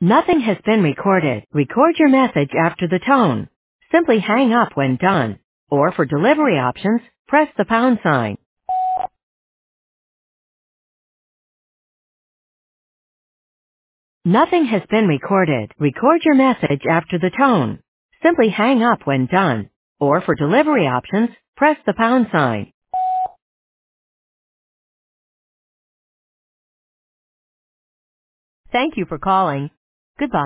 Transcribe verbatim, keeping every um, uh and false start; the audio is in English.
Nothing has been recorded. Record your message after the tone. Simply hang up when done. Or for delivery options, press the pound sign. Nothing has been recorded. Record your message after the tone. Simply hang up when done. Or for delivery options, press the pound sign. Thank you for calling. Goodbye.